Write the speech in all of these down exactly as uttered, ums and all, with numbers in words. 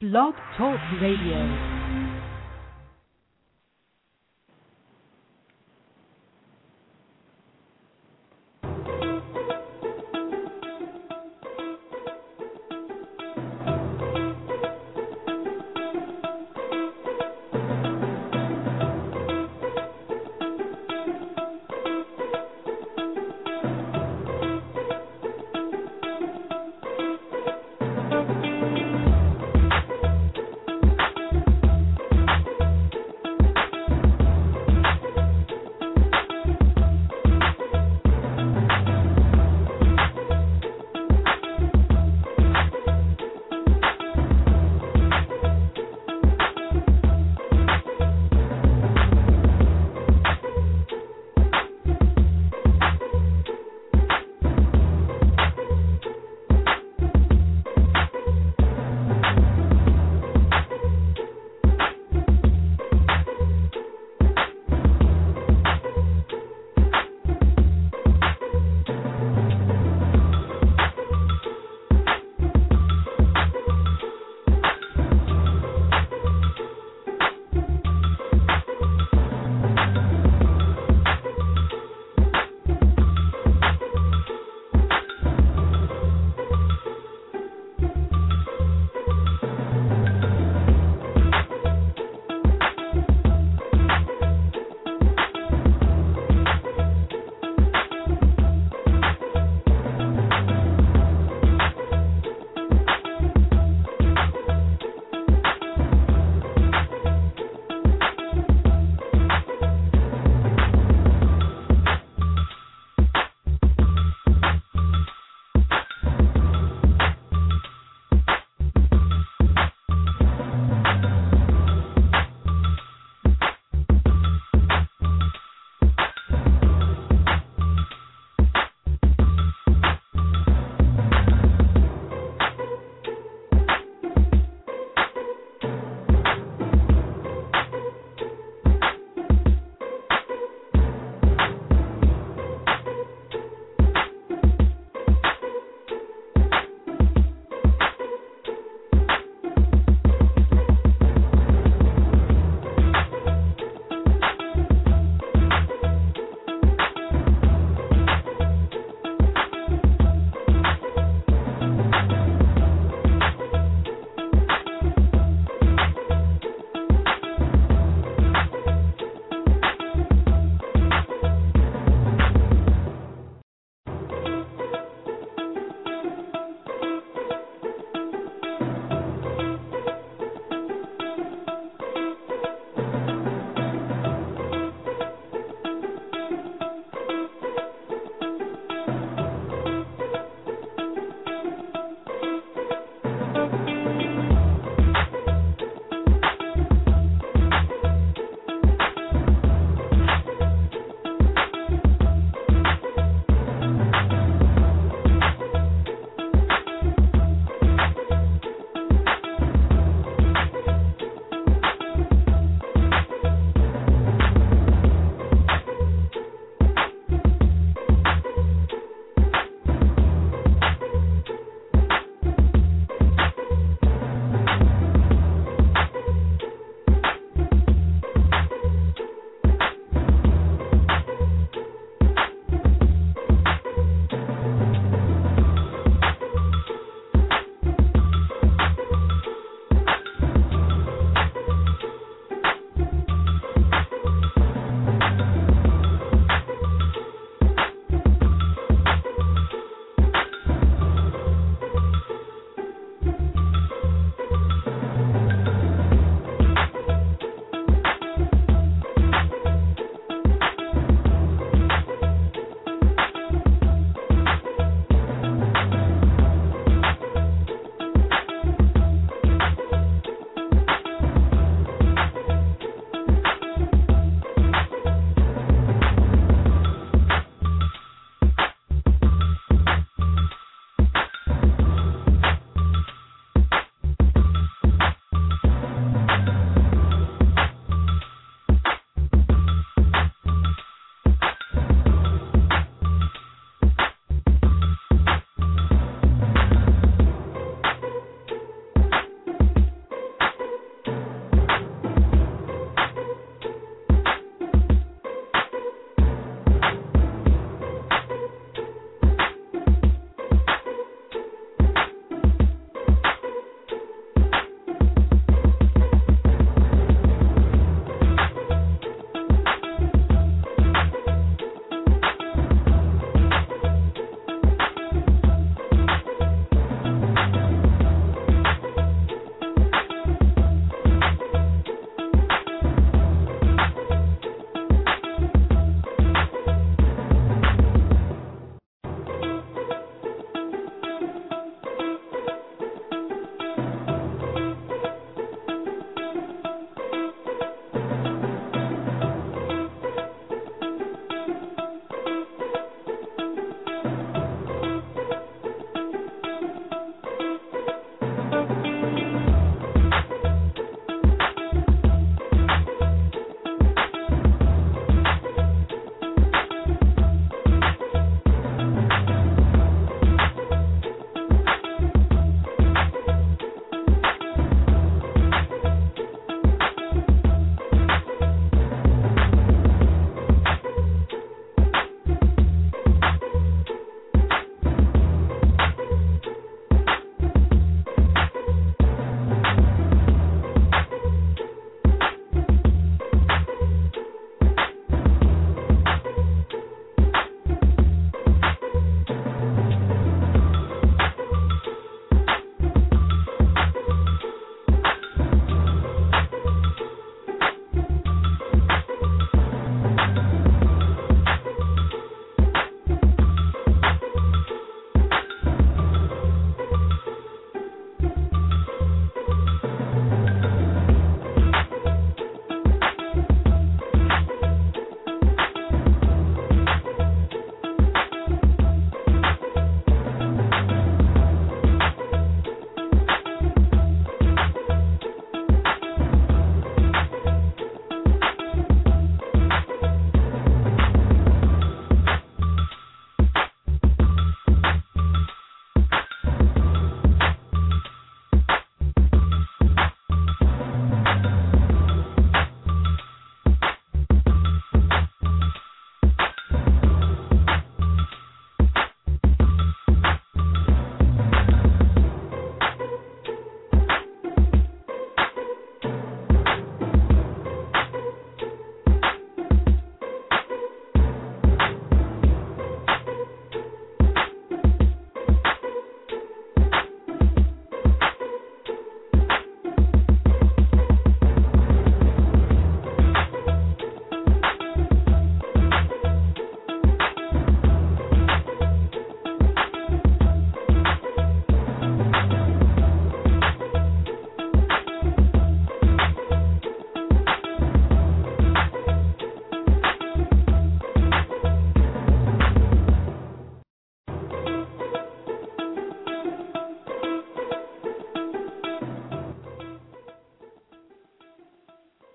Blog Talk Radio.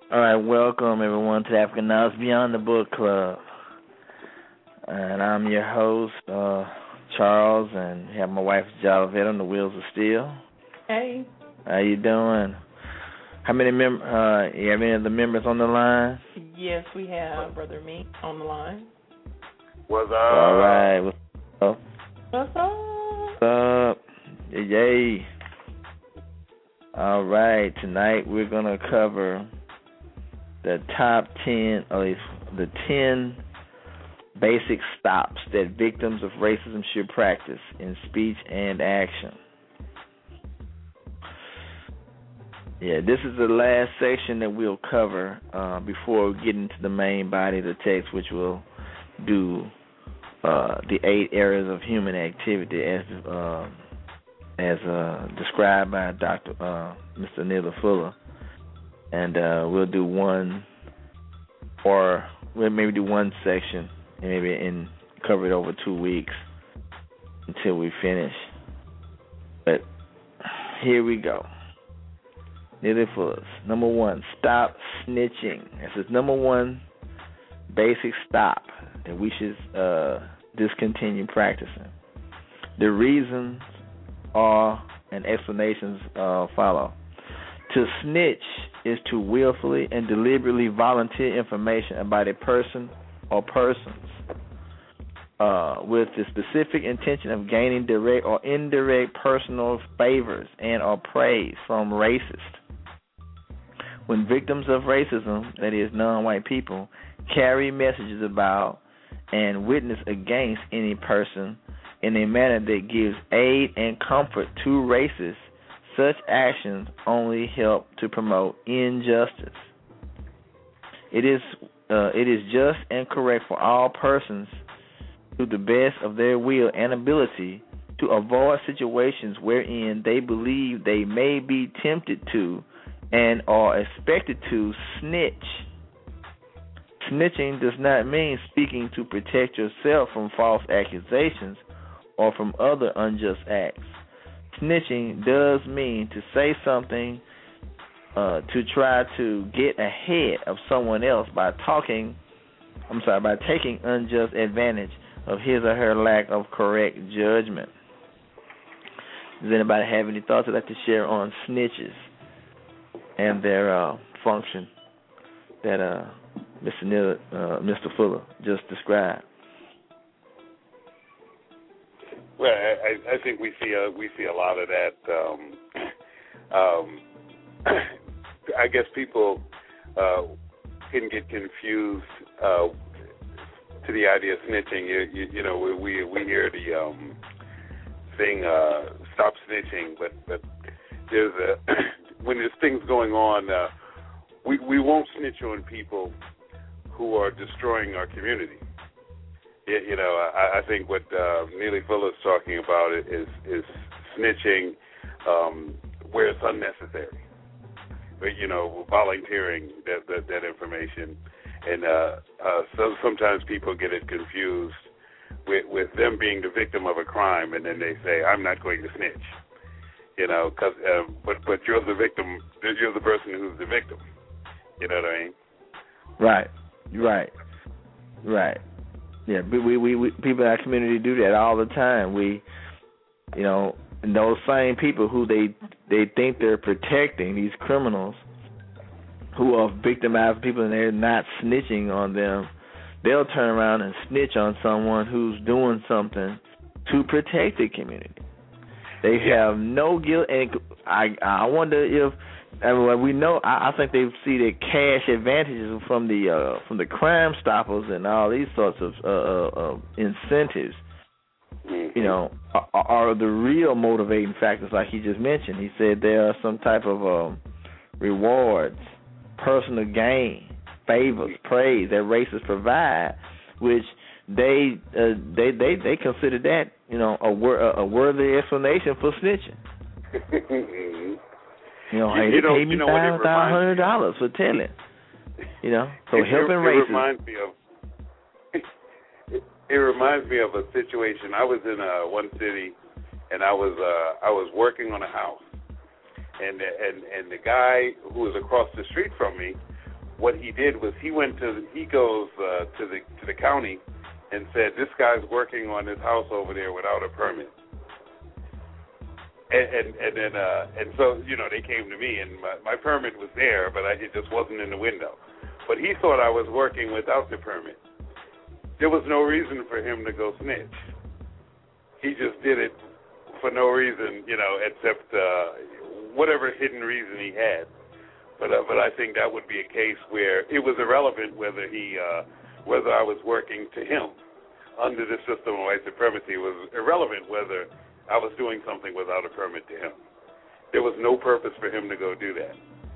All right, welcome everyone to the African Knowledge Beyond the Book Club. And I'm your host, uh, Charles, and have my wife, Jalavette, on the wheels of steel. Hey. How you doing? How many mem- uh, you have any of the members on the line? Yes, we have Brother Meek on the line. What's up? All right. What's up? What's up? What's up? Yay. All right. Tonight we're going to cover the top ten, or at least the ten basic stops that victims of racism should practice in speech and action. Yeah, this is the last section that we'll cover uh, before we get into the main body of the text, which will do uh, the eight areas of human activity as uh, as uh, described by Doctor Uh, Mister Neely Fuller, and uh, we'll do one, or we'll maybe do one section, and maybe in cover it over two weeks until we finish. But here we go. Neely Fuller. Number one, stop snitching. This is number one basic stop that we should uh, discontinue practicing. The reasons are and explanations uh, follow. To snitch is to willfully and deliberately volunteer information about a person or persons uh, with the specific intention of gaining direct or indirect personal favors and or praise from racists. When victims of racism, that is non-white people, carry messages about and witness against any person in a manner that gives aid and comfort to racists, such actions only help to promote injustice. It is uh, it is just and correct for all persons, to the best of their will and ability, to avoid situations wherein they believe they may be tempted to and are expected to snitch. Snitching does not mean speaking to protect yourself from false accusations or from other unjust acts. Snitching does mean to say something uh, to try to get ahead of someone else by talking, I'm sorry, by taking unjust advantage of his or her lack of correct judgment. Does anybody have any thoughts they'd like to share on snitches and their uh, function that uh, Mister Neal, uh, Mister Fuller just described? Well, I, I think we see a we see a lot of that. Um, um, I guess people uh, can get confused uh, to the idea of snitching. You, you, you know, we we hear the um, thing uh, "stop snitching," but but there's a when there's things going on, uh, we we won't snitch on people who are destroying our community. You know, I, I think what uh, Neely Fuller is talking about is is snitching um, where it's unnecessary. But, you know, volunteering that that, that information, and uh, uh, so sometimes people get it confused with with them being the victim of a crime, and then they say, "I'm not going to snitch," you know, cause, uh, but but you're the victim. You're the person who's the victim. You know what I mean? Right. Right. Right. Yeah, we, we we people in our community do that all the time. We, you know, and those same people who they they think they're protecting, these criminals who are victimized people and they're not snitching on them, they'll turn around and snitch on someone who's doing something to protect the community. They have no guilt, and I I wonder if. I mean, we know. I, I think they see the cash advantages from the uh, from the Crime Stoppers and all these sorts of uh, uh, incentives. You know, are, are the real motivating factors, like he just mentioned. He said there are some type of um, rewards, personal gain, favors, praise that racists provide, which they uh, they they they consider that, you know, a, wor- a worthy explanation for snitching. You know, hey, you, you they know, paid me you know five thousand hundred dollars for telling. You know, so it, helping it, racists. It reminds me of. It, it reminds me of a situation. I was in uh, one city, and I was uh, I was working on a house, and and and the guy who was across the street from me what he did was he went to he goes uh, to the to the county and said, this guy's working on his house over there without a permit. And and, and then uh, and so you know they came to me and my, my permit was there, but I, it just wasn't in the window. But he thought I was working without the permit. There was no reason for him to go snitch. He just did it for no reason, you know, except uh, whatever hidden reason he had. But uh, but I think that would be a case where it was irrelevant whether he uh, whether I was working to him under the system of white supremacy. It was irrelevant whether I was doing something without a permit to him. There was no purpose for him to go do that.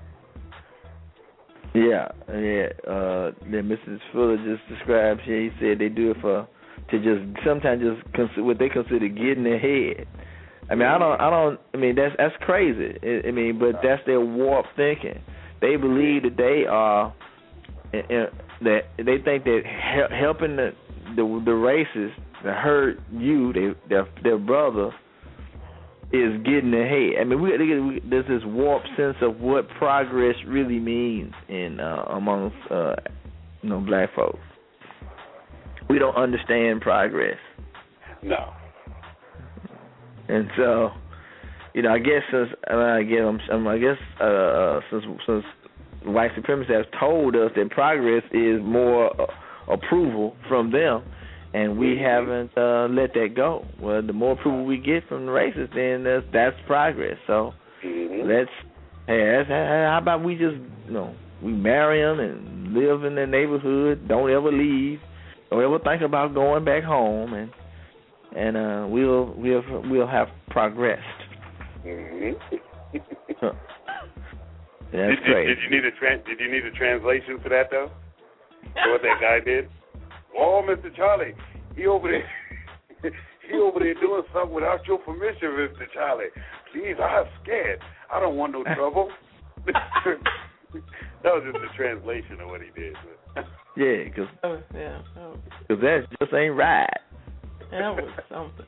Yeah, yeah. Uh, that Missus Fuller just described here. He said they do it for to just sometimes just consider what they consider getting ahead. I mean, I don't, I don't. I mean, that's that's crazy. I, I mean, but that's their warped thinking. They believe that they are that they think that helping the the, the races that hurt you, they, their their brother, is getting ahead. I mean, we, we there's this warped sense of what progress really means in uh, amongst uh, you know black folks. We don't understand progress. No. And so, you know, I guess since uh, I guess um, I guess uh, since since white supremacists have told us that progress is more uh, approval from them, and we mm-hmm. haven't uh, let that go. Well, the more approval we get from the racists, then that's, that's progress. So mm-hmm. let's hey, that's, how about we just you know we marry them and live in their neighborhood, don't ever leave, don't ever think about going back home, and. And uh, we'll we'll we'll have progressed. Mm-hmm. Huh. That's did, great. Did, did you need a tran- Did you need a translation for that though? For what that guy did? Oh, Mister Charlie, he over there, he over there doing something without your permission, Mister Charlie. Please, I'm scared. I don't want no trouble. That was just a translation of what he did. Yeah, because oh, yeah, oh. that just ain't right. That was something.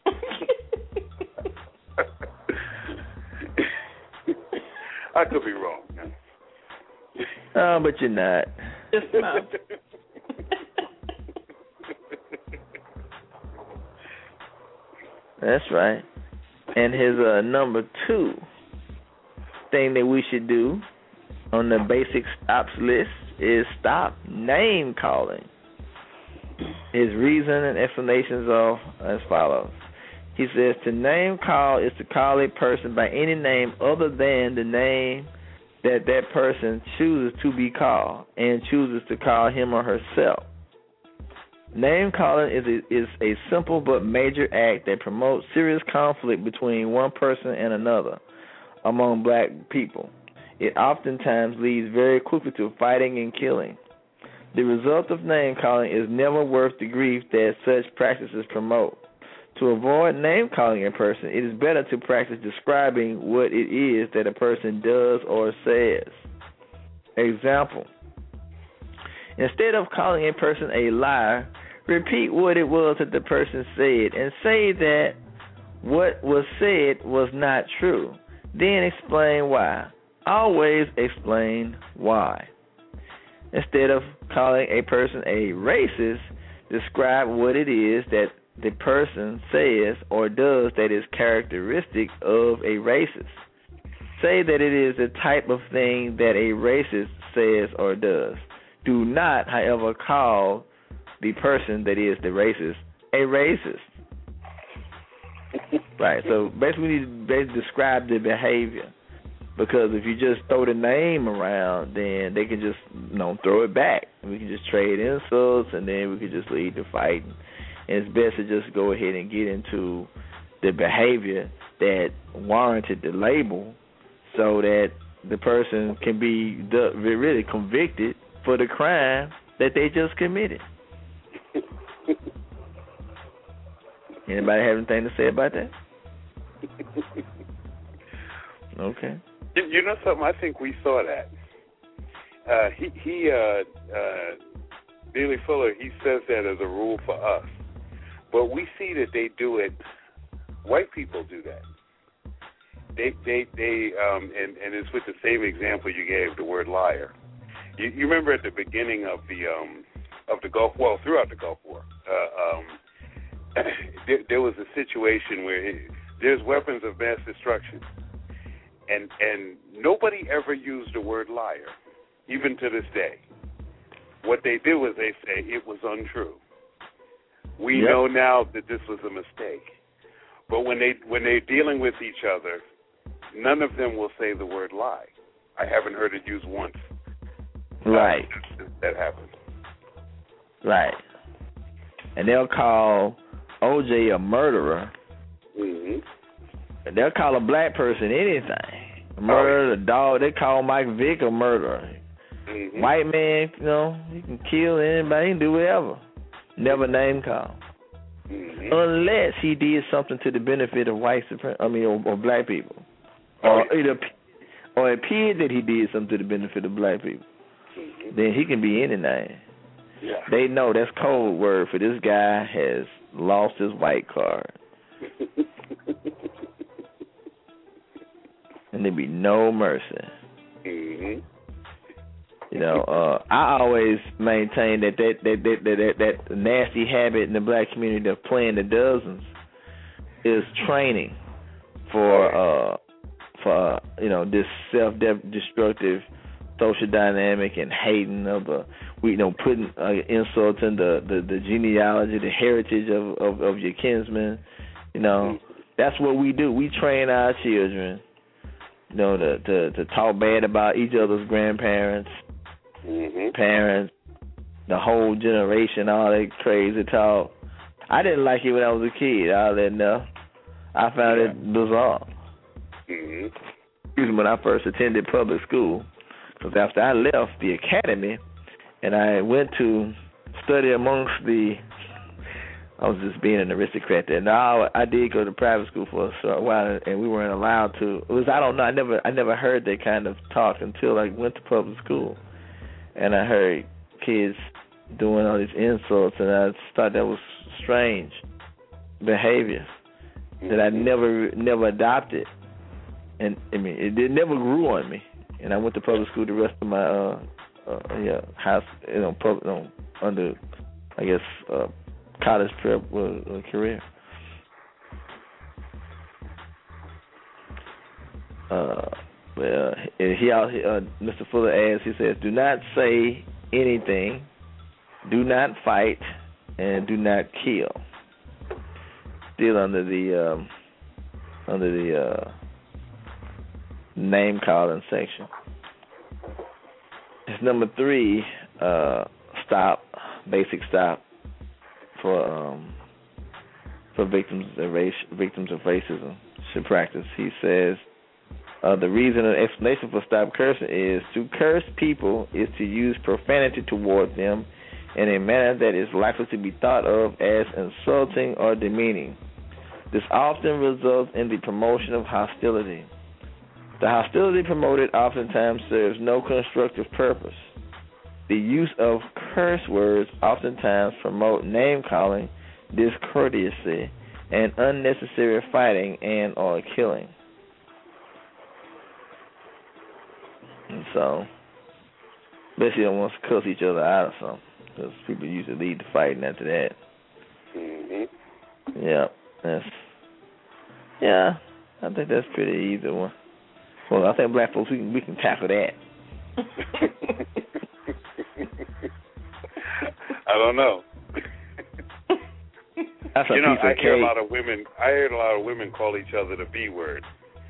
I could be wrong. Oh, but you're not. Just not. That's right. And his uh, number two thing that we should do on the basic stops list is stop name calling. His reason and explanations are as follows. He says to name call is to call a person by any name other than the name that that person chooses to be called and chooses to call him or herself. Name calling is a, is a simple but major act that promotes serious conflict between one person and another among black people. It oftentimes leads very quickly to fighting and killing. The result of name-calling is never worth the grief that such practices promote. To avoid name-calling a person, it is better to practice describing what it is that a person does or says. Example: instead of calling a person a liar, repeat what it was that the person said and say that what was said was not true. Then explain why. Always explain why. Instead of calling a person a racist, describe what it is that the person says or does that is characteristic of a racist. Say that it is the type of thing that a racist says or does. Do not, however, call the person that is the racist a racist. Right, so basically we need to basically describe the behavior. Because if you just throw the name around, then they can just, you know, throw it back. We can just trade insults, and then we can just lead to fighting. And it's best to just go ahead and get into the behavior that warranted the label so that the person can be really convicted for the crime that they just committed. Anybody have anything to say about that? Okay. You know something? I think we saw that. Uh, he, he, uh, uh, Billy Fuller, he says that as a rule for us. But we see that they do it. White people do that. They, they, they, um, and, and it's with the same example you gave, the word liar. You, you remember at the beginning of the um, of the Gulf, well, throughout the Gulf War, uh, um, there, there was a situation where it, there's weapons of mass destruction, and and nobody ever used the word liar, even to this day. What they did was they say it was untrue. We yep. know now that this was a mistake, but when they when they're dealing with each other, none of them will say the word lie. I haven't heard it used once. Right. Uh, that happened. Right. And they'll call O J a murderer. Mm-hmm. And they'll call a black person anything. A murderer, a dog. They call Mike Vick a murderer. Mm-hmm. White man, you know, he can kill anybody, he can do whatever. Never name call. Mm-hmm. Unless he did something to the benefit of white supremacy, I mean, or, or black people. Oh, or, yeah. either, or it appeared that he did something to the benefit of black people. Mm-hmm. Then he can be anything. Yeah. They know that's code word for this guy has lost his white card. And there be no mercy. Mm-hmm. You know, uh, I always maintain that that that, that that that that nasty habit in the black community of playing the dozens is training for uh, for uh, you know, this self-destructive social dynamic and hating of the we you know putting uh, insults in the, the, the genealogy, the heritage of, of, of your kinsmen. You know, that's what we do. We train our children, you know, to to, to talk bad about each other's grandparents. Mm-hmm. Parents, the whole generation, all that crazy talk. I didn't like it when I was a kid, all that enough. I found yeah. it bizarre. Mm-hmm. Excuse me, when I first attended public school, because after I left the academy and I went to study amongst the, I was just being an aristocrat there. Now I did go to private school for a short while, and we weren't allowed to. It was I don't know. I never I never heard that kind of talk until I went to public school. And I heard kids doing all these insults, and I thought that was strange behavior that I never never adopted. And I mean, it, it never grew on me. And I went to public school the rest of my uh, uh yeah house, you know, public, you know, under I guess uh, college prep uh, career. Uh. Well, he, he uh, Mister Fuller asks, he says, do not say anything, do not fight, and do not kill. Still under the um, under the uh, name calling section. It's number three, uh, stop, basic stop for um, for victims of race, victims of racism should practice. He says, Uh, the reason and explanation for stop cursing is to curse people is to use profanity toward them in a manner that is likely to be thought of as insulting or demeaning. This often results in the promotion of hostility. The hostility promoted oftentimes serves no constructive purpose. The use of curse words oftentimes promote name-calling, discourtesy, and unnecessary fighting and or killing. And so, especially don't want to cuss each other out or something, because people usually lead the fighting after that. Mm-hmm. Yeah, that's yeah. I think that's pretty easy one. Well, I think black folks we can we can tackle that. I don't know. That's a you know, piece of I hear cake. a lot of women. I heard a lot of women call each other the B word.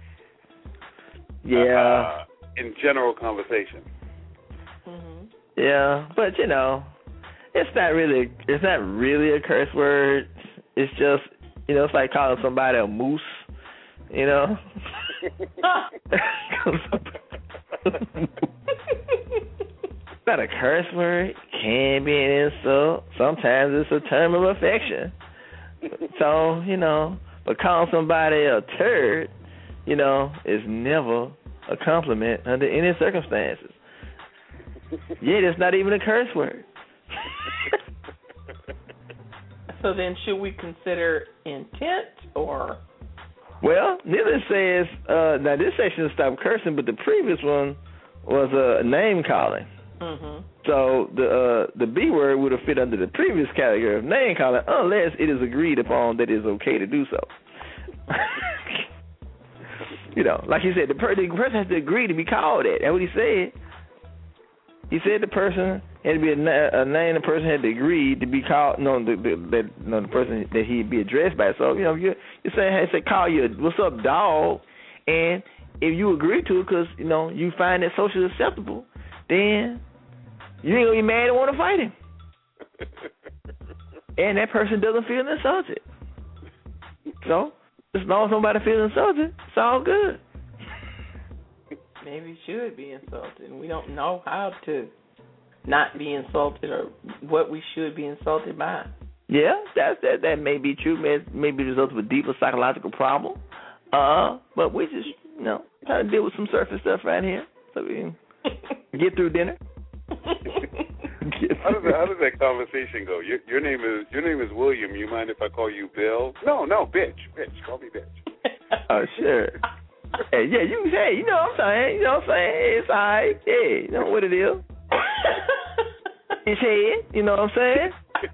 Yeah. Uh, in general conversation. Mm-hmm. Yeah, but you know, it's not really it's not really a curse word. It's just, you know, it's like calling somebody a moose, you know. It's not a curse word. It can be an insult. Sometimes it's a term of affection. So, you know, but calling somebody a turd, you know, is never a compliment under any circumstances. Yet it's not even a curse word. So then should we consider intent or? Well, neither says, uh, now this section is stop cursing, but the previous one was a uh, name calling. Mm-hmm. So the uh, the B word would have fit under the previous category of name calling unless it is agreed upon that it is okay to do so. You know, like you said, the, per- the person has to agree to be called that. That's what he said. He said the person had to be a, na- a name. The person had to agree to be called. No, the, the, that no, the person that he'd be addressed by. So you know, you're, you're saying, hey, say, call you, what's up, dog? And if you agree to it, because you know you find it socially acceptable, then you ain't gonna be mad and want to fight him. And that person doesn't feel insulted. So as long as nobody feels insulted, it's all good. Maybe should be insulted, and we don't know how to not be insulted or what we should be insulted by. Yeah, that that that may be true. May may be the result of a deeper psychological problem. Uh, but we just you know try to deal with some surface stuff right here, so we can get through dinner. How does that, how does that conversation go? Your, your name is your name is William. You mind if I call you Bill? No, no, bitch, bitch. Call me bitch. Oh sure. Hey, yeah, you hey, you know what I'm saying? You know what I'm saying? It's all right. Yeah, you know what it is. His head, you know what I'm saying?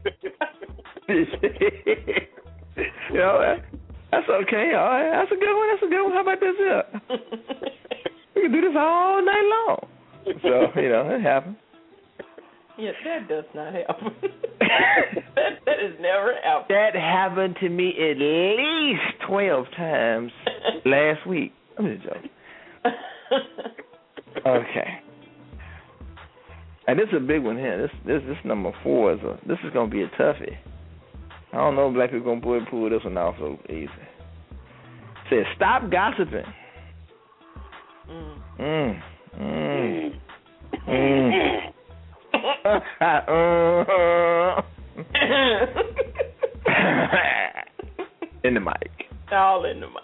You know, that's okay. All right, that's a good one. That's a good one. How about this here? We can do this all night long. So you know, it happens. Yeah, that does not happen. that, that has never happened. That happened to me at least twelve times last week. I'm just joking. Okay. And this is a big one here. This this this number four is a this is gonna be a toughie. I don't know if black people gonna pull pull this one off so easy. It says stop gossiping. Mm. Mm. Mm. Mm. uh, in the mic. All in the mic.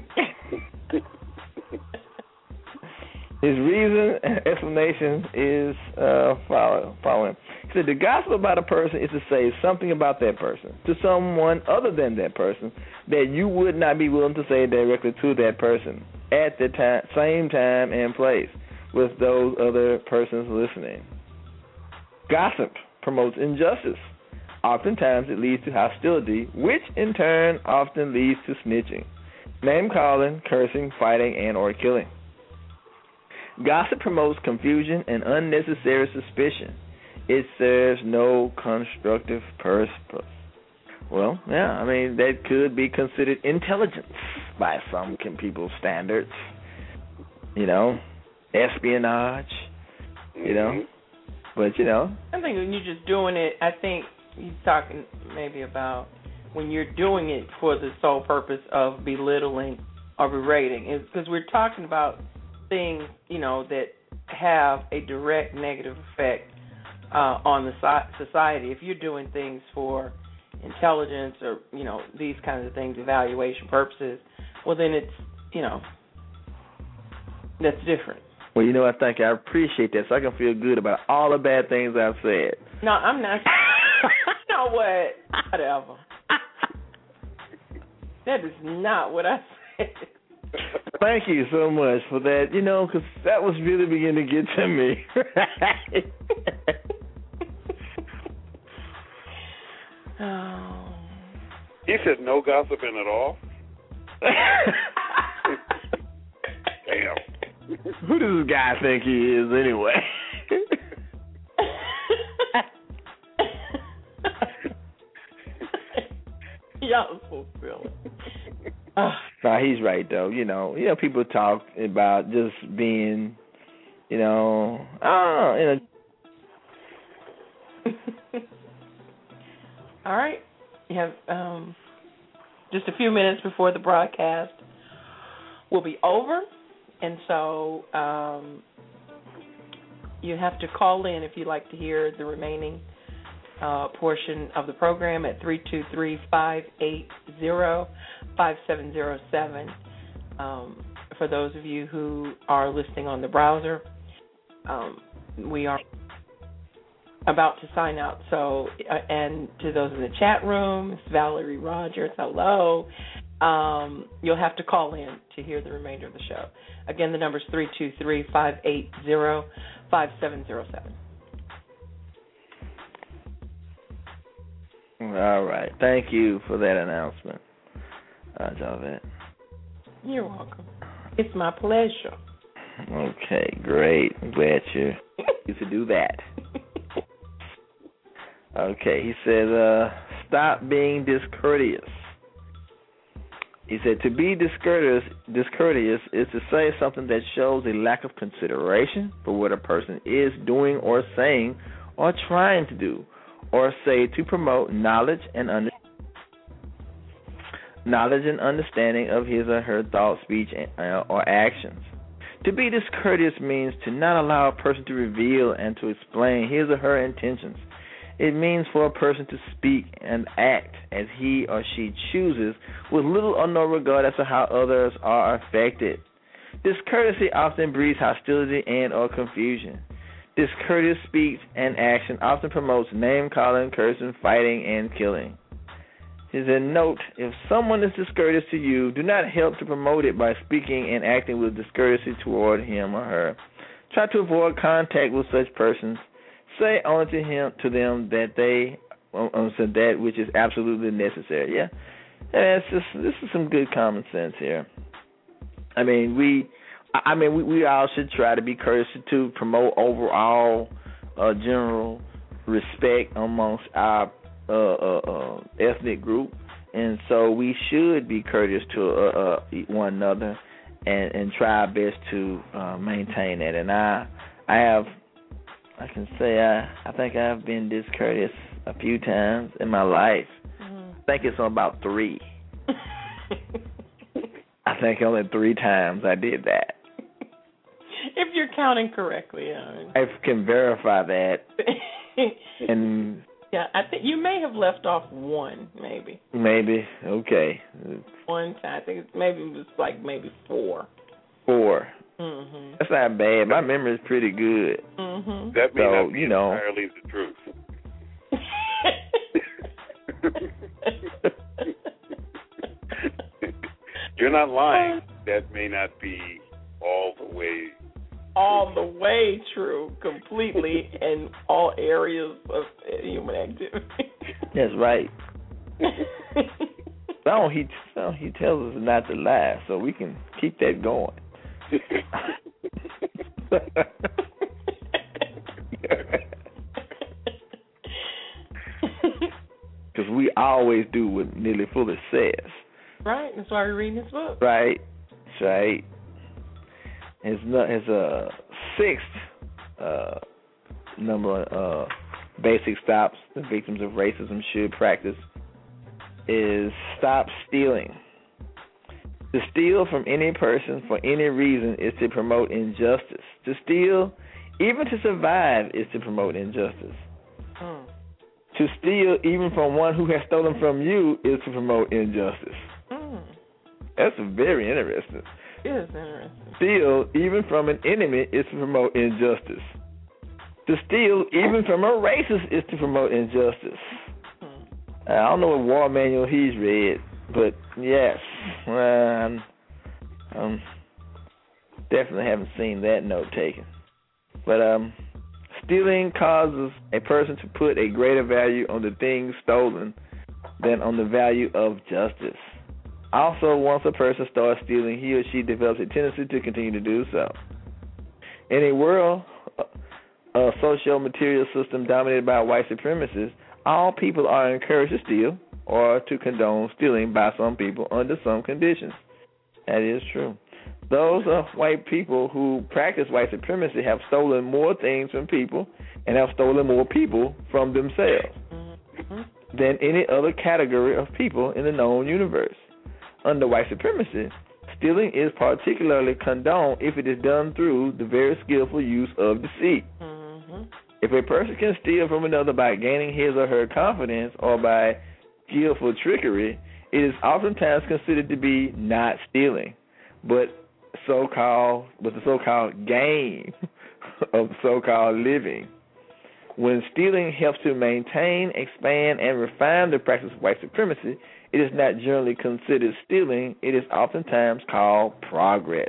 His reason and explanation is uh, following. He said, the gossip about a person is to say something about that person to someone other than that person that you would not be willing to say directly to that person at the time, same time and place with those other persons listening. Gossip promotes injustice. Oftentimes it leads to hostility, which in turn often leads to snitching, name-calling, cursing, fighting, and or killing. Gossip promotes confusion and unnecessary suspicion. It serves no constructive purpose. Well, yeah, I mean, that could be considered intelligence by some people's standards. You know, espionage, you know. But, you know. I think when you're just doing it, I think you're talking maybe about when you're doing it for the sole purpose of belittling or berating. Because we're talking about things, you know, that have a direct negative effect uh, on the society. If you're doing things for intelligence or, you know, these kinds of things, evaluation purposes, well, then it's, you know, that's different. Well, you know, I think I appreciate that, so I can feel good about all the bad things I've said. No, I'm not. You know what? Whatever. That is not what I said. Thank you so much for that, you know, because that was really beginning to get to me. Oh. He said no gossiping at all? Damn. Who does this guy think he is anyway? Y'all so silly. No, he's right though. You know, you know, people talk about just being, you know, I don't know, you know. All right, you have um, just a few minutes before the broadcast will be over, and so um, you have to call in if you'd like to hear the remaining uh, portion of the program at three two three, five eight zero, five seven zero seven. Um, for those of you who are listening on the browser, um, we are about to sign out. So, uh, and to those in the chat room, it's Valerie Rogers, hello. Um, you'll have to call in to hear the remainder of the show. Again, the number is three two three, five eight zero, five seven zero seven. All right. Thank you for that announcement, uh, Javette. You're welcome. It's my pleasure. Okay, great. I'm glad you get to do that. Okay, he said, uh, stop being discourteous. He said, to be discourteous, discourteous is to say something that shows a lack of consideration for what a person is doing or saying or trying to do, or say to promote knowledge and under- knowledge and understanding of his or her thought, speech, and, uh, or actions. To be discourteous means to not allow a person to reveal and to explain his or her intentions. It means for a person to speak and act as he or she chooses with little or no regard as to how others are affected. Discourtesy often breeds hostility and or confusion. Discourteous speech and action often promotes name-calling, cursing, fighting, and killing. Is a note, if someone is discourteous to you, do not help to promote it by speaking and acting with discourtesy toward him or her. Try to avoid contact with such persons. Say only to him, to them that they, um, so that which is absolutely necessary. Yeah, yeah. It's just, this is some good common sense here. I mean, we, I mean, we, we all should try to be courteous to promote overall uh, general respect amongst our uh, uh, uh, ethnic group, and so we should be courteous to uh, uh, one another and, and try our best to uh, maintain that. And I, I have. I can say I, I think I've been discourteous a few times in my life. Mm-hmm. I think it's about three. I think only three times I did that. If you're counting correctly. I mean. I can verify that. And yeah, I think you may have left off one, maybe. Maybe, okay. One time, I think maybe it was like maybe four. Four. Mm-hmm. That's not bad. My memory is pretty good. Mm-hmm. That may so, not be you know, entirely the truth. You're not lying. That may not be all the way all the way true, completely in all areas of human activity. That's right. So he so he tells us not to lie, so we can keep that going. Because we always do what Neely Fuller says. Right, that's why we're reading his book. Right, that's right. His, his uh, sixth uh, number uh, basic stops the victims of racism should practice is stop stealing. To steal from any person for any reason is to promote injustice. To steal, even to survive, is to promote injustice. Mm. To steal, even from one who has stolen from you, is to promote injustice. Mm. That's very interesting. It is interesting. Steal, even from an enemy, is to promote injustice. To steal, even from a racist, is to promote injustice. Mm. I don't know what war manual he's read, but yes, um, um, definitely haven't seen that note taken. But um, stealing causes a person to put a greater value on the things stolen than on the value of justice. Also, once a person starts stealing, he or she develops a tendency to continue to do so. In a world, a socio-material system dominated by white supremacists, all people are encouraged to steal or to condone stealing by some people under some conditions. That is true. Those are white people who practice white supremacy have stolen more things from people and have stolen more people from themselves mm-hmm. than any other category of people in the known universe. Under white supremacy, stealing is particularly condoned if it is done through the very skillful use of deceit. Mm-hmm. If a person can steal from another by gaining his or her confidence or by skillful trickery, it is oftentimes considered to be not stealing, but so-called, but the so-called game of so-called living. When stealing helps to maintain, expand, and refine the practice of white supremacy, it is not generally considered stealing. It is oftentimes called progress.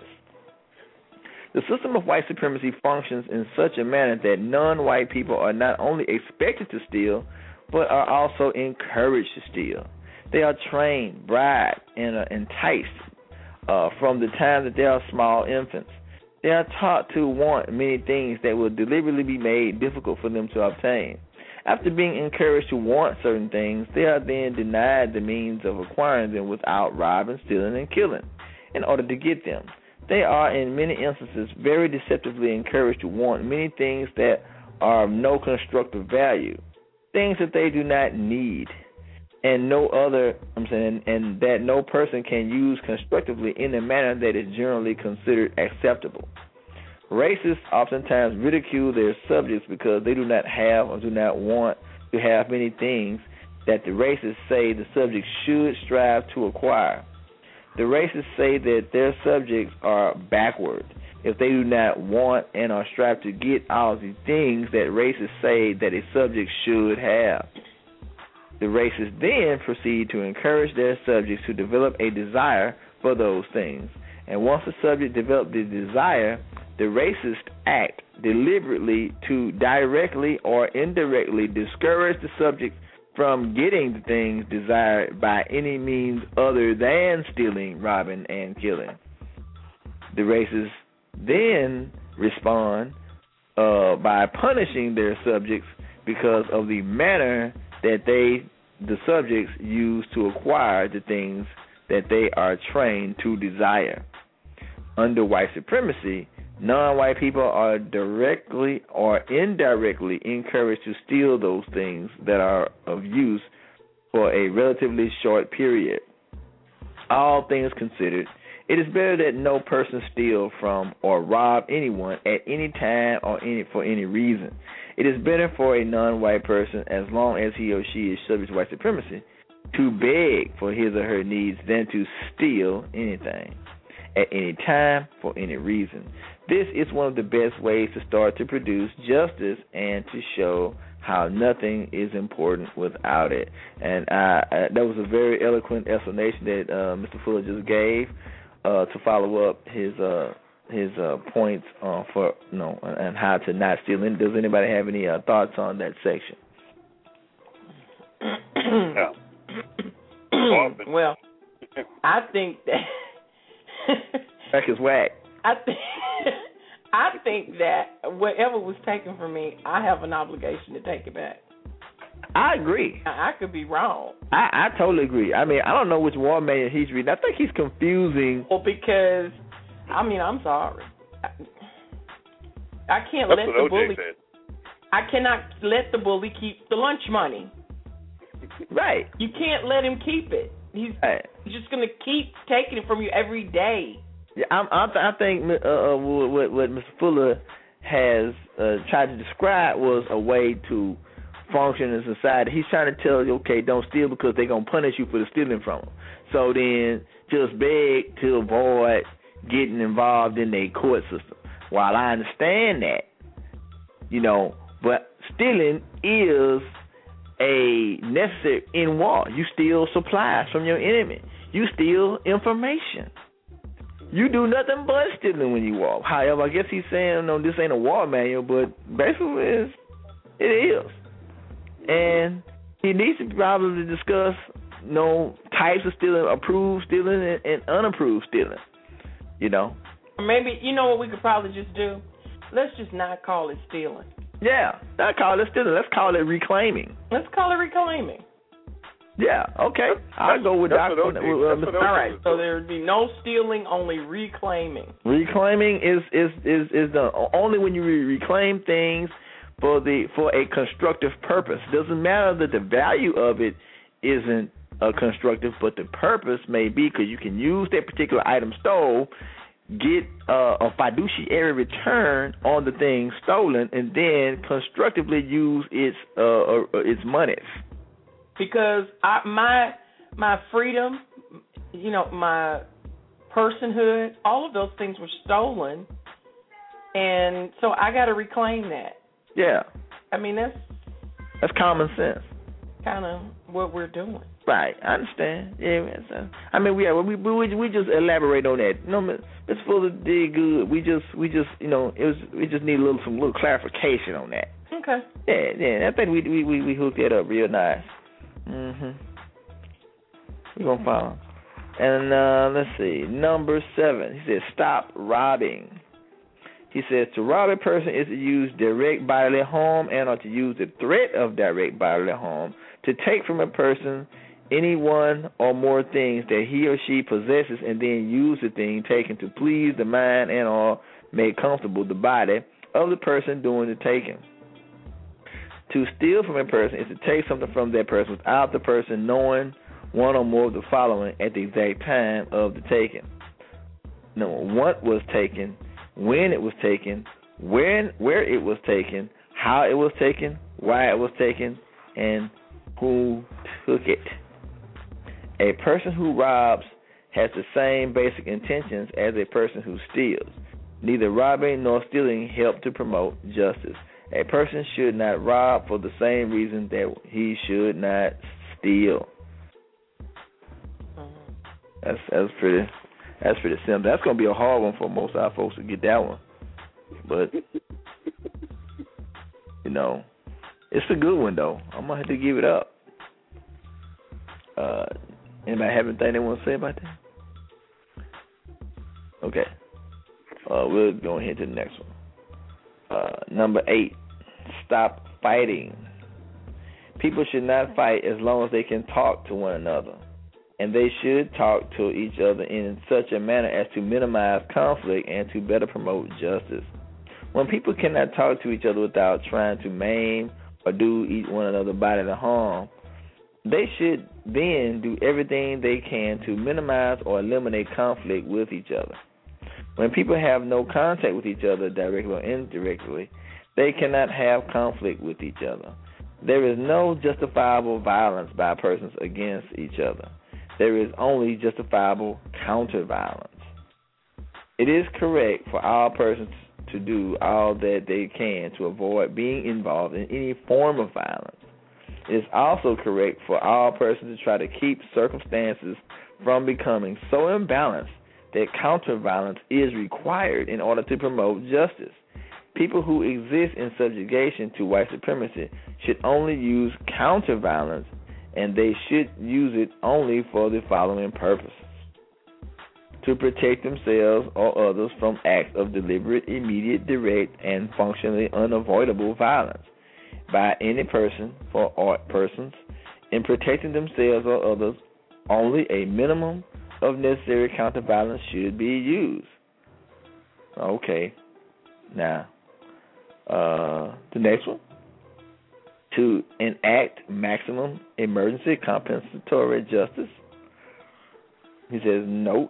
The system of white supremacy functions in such a manner that non-white people are not only expected to steal, but are also encouraged to steal. They are trained, bribed, and uh, enticed uh, from the time that they are small infants. They are taught to want many things that will deliberately be made difficult for them to obtain. After being encouraged to want certain things, they are then denied the means of acquiring them without robbing, stealing, and killing in order to get them. They are, in many instances, very deceptively encouraged to want many things that are of no constructive value, things that they do not need, and no other, I'm saying, and that no person can use constructively in a manner that is generally considered acceptable. Racists oftentimes ridicule their subjects because they do not have or do not want to have many things that the racists say the subjects should strive to acquire. The racists say that their subjects are backward if they do not want and are strive to get all the things that racists say that a subject should have. The racists then proceed to encourage their subjects to develop a desire for those things. And once the subject develops the desire, the racists act deliberately to directly or indirectly discourage the subject from getting the things desired by any means other than stealing, robbing, and killing. The racists then respond uh, by punishing their subjects because of the manner that they, the subjects, use to acquire the things that they are trained to desire. Under white supremacy, non-white people are directly or indirectly encouraged to steal those things that are of use for a relatively short period. All things considered, it is better that no person steal from or rob anyone at any time or any for any reason. It is better for a non-white person, as long as he or she is subject to white supremacy, to beg for his or her needs than to steal anything at any time for any reason. This is one of the best ways to start to produce justice and to show how nothing is important without it. And uh, that was a very eloquent explanation that uh, Mister Fuller just gave uh, to follow up his uh, his uh, points uh, for you know and how to not steal. Does anybody have any uh, thoughts on that section? No. Well, I think that Back is whack. I think I think that whatever was taken from me, I have an obligation to take it back. I agree. I, I could be wrong. I, I totally agree. I mean, I don't know which war man he's reading. I think he's confusing. Well, because I mean, I'm sorry. I, I can't That's let what the O J bully. said. I cannot let the bully keep the lunch money. Right. You can't let him keep it. He's, Right. he's just going to keep taking it from you every day. Yeah, I'm, I, th- I think uh, uh, what, what Mister Fuller has uh, tried to describe was a way to function in society. He's trying to tell you, okay, don't steal because they're going to punish you for the stealing from them. So then just beg to avoid getting involved in their court system. While I understand that, you know, but stealing is a necessary in war. You steal supplies from your enemy. You steal information. You do nothing but stealing when you walk. However, I guess he's saying, no, this ain't a war manual, but basically it's, it is. And he needs to probably discuss, you know, types of stealing, approved stealing and, and unapproved stealing, you know. Maybe, you know what we could probably just do? Let's just not call it stealing. Yeah, not call it stealing. Let's call it reclaiming. Let's call it reclaiming. Yeah, okay. I'll go with that. All right, so there would be no stealing, only reclaiming. Reclaiming is is is is the only when you re- reclaim things for the for a constructive purpose. Doesn't matter that the value of it isn't uh, constructive, but the purpose may be because you can use that particular item stole, get uh, a fiduciary return on the thing stolen, and then constructively use its uh, uh, its monies. Because I, my my freedom, you know, my personhood, all of those things were stolen, and so I got to reclaim that. Yeah. I mean, that's that's common sense. Kind of what we're doing. Right, I understand. Yeah, uh, I mean, we we we we just elaborate on that. You know, Mister Fuller did good. We just we just you know it was we just need a little some little clarification on that. Okay. Yeah, yeah. I think we we we, we hooked that up real nice. Mhm. We're gonna follow. And uh, let's see, number seven. He says, stop robbing. He says to rob a person is to use direct bodily harm and or to use the threat of direct bodily harm to take from a person any one or more things that he or she possesses and then use the thing taken to please the mind and or make comfortable the body of the person doing the taking. To steal from a person is to take something from that person without the person knowing one or more of the following at the exact time of the taking. Number one, what was taken, when it was taken, when where it was taken, how it was taken, why it was taken, and who took it. A person who robs has the same basic intentions as a person who steals. Neither robbing nor stealing help to promote justice. A person should not rob for the same reason that he should not steal. That's that's pretty that's pretty simple. That's gonna be a hard one for most of our folks to get that one. But you know, it's a good one though. I'm gonna have to give it up. Uh, anybody have anything they want to say about that? Okay. Uh, we'll go ahead to the next one. Uh, number eight, stop fighting. People should not fight as long as they can talk to one another. And they should talk to each other in such a manner as to minimize conflict and to better promote justice. When people cannot talk to each other without trying to maim or do each one another bodily harm, they should then do everything they can to minimize or eliminate conflict with each other. When people have no contact with each other directly or indirectly, they cannot have conflict with each other. There is no justifiable violence by persons against each other. There is only justifiable counter-violence. It is correct for all persons to do all that they can to avoid being involved in any form of violence. It is also correct for all persons to try to keep circumstances from becoming so imbalanced that counter-violence is required in order to promote justice. People who exist in subjugation to white supremacy should only use counter-violence, and they should use it only for the following purposes: to protect themselves or others from acts of deliberate, immediate, direct, and functionally unavoidable violence by any person or persons. In protecting themselves or others, only a minimum of necessary counter-violence should be used. Okay. Now, uh, the next one. To enact maximum emergency compensatory justice. He says, note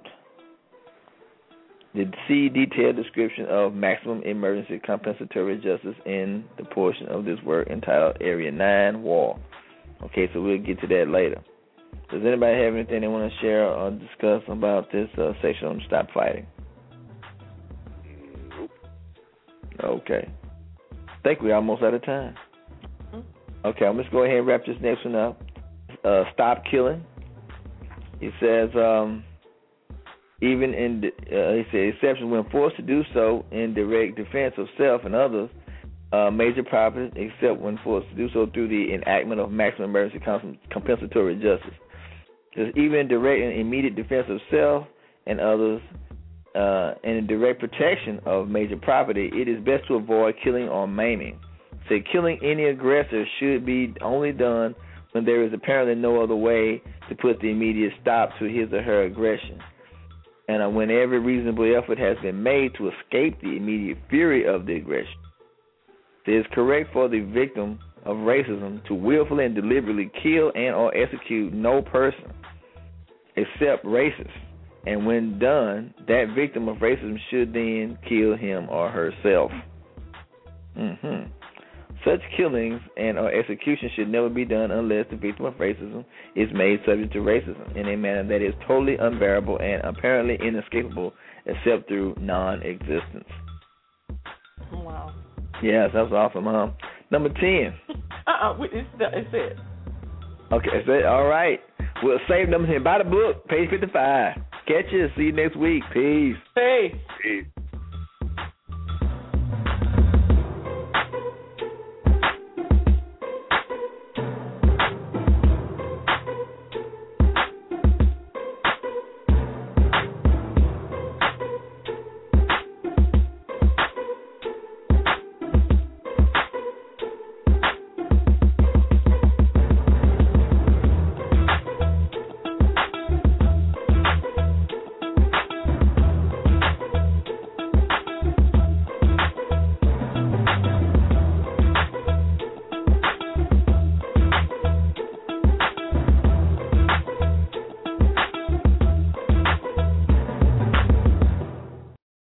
the see detailed description of maximum emergency compensatory justice in the portion of this work entitled Area nine, War. Okay, so we'll get to that later. Does anybody have anything they want to share or discuss about this uh, section on Stop Fighting? Okay. I think we're almost out of time. Okay, I'm just go ahead and wrap this next one up. Uh, stop killing. He says, um, even in, uh, he says, exception when forced to do so in direct defense of self and others, uh, major property, except when forced to do so through the enactment of maximum emergency compensatory justice. Because even in direct and immediate defense of self and others, uh, and in direct protection of major property, it is best to avoid killing or maiming. Say killing any aggressor should be only done when there is apparently no other way to put the immediate stop to his or her aggression, and uh, when every reasonable effort has been made to escape the immediate fury of the aggression. It is correct for the victim of racism to willfully and deliberately kill and or execute no person except racist, and when done, that victim of racism should then kill him or herself. Mm-hmm. Such killings and or execution should never be done unless the victim of racism is made subject to racism in a manner that is totally unbearable and apparently inescapable except through non-existence. Wow. Yes, that's awesome, huh? Number ten. Uh-uh, it's, it's it. Okay, it's it. All right. We'll save number ten. Buy the book, page fifty-five. Catch you. See you next week. Peace. Peace. Peace.